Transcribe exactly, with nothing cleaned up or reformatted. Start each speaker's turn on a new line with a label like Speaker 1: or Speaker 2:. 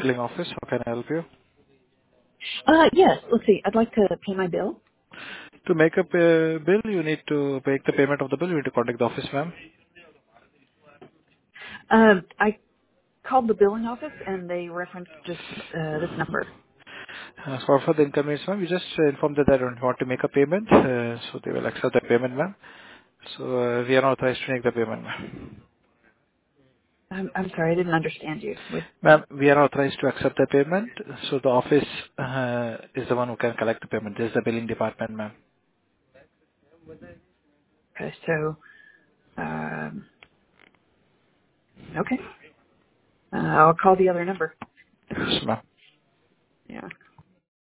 Speaker 1: billing office. How can I help you?
Speaker 2: Uh, yes. Let's see. I'd like to pay my bill.
Speaker 1: To make a pay bill, you need to make the payment of the bill. You need to contact the office, ma'am.
Speaker 2: Uh, I called the billing office and they referenced just uh, this number.
Speaker 1: Uh, sorry for the inconvenience, ma'am. You just uh, inform that I don't want to make a payment, uh, so they will accept the payment, ma'am. So uh, we are not authorized to make the payment, ma'am.
Speaker 2: I'm, I'm sorry, I didn't understand you. With,
Speaker 1: Ma'am, we are authorized to accept the payment, so the office uh, is the one who can collect the payment. This is the billing department, ma'am.
Speaker 2: okay, so, um, okay. Uh, I'll call the other number.
Speaker 1: Yes, ma'am.
Speaker 2: Yeah.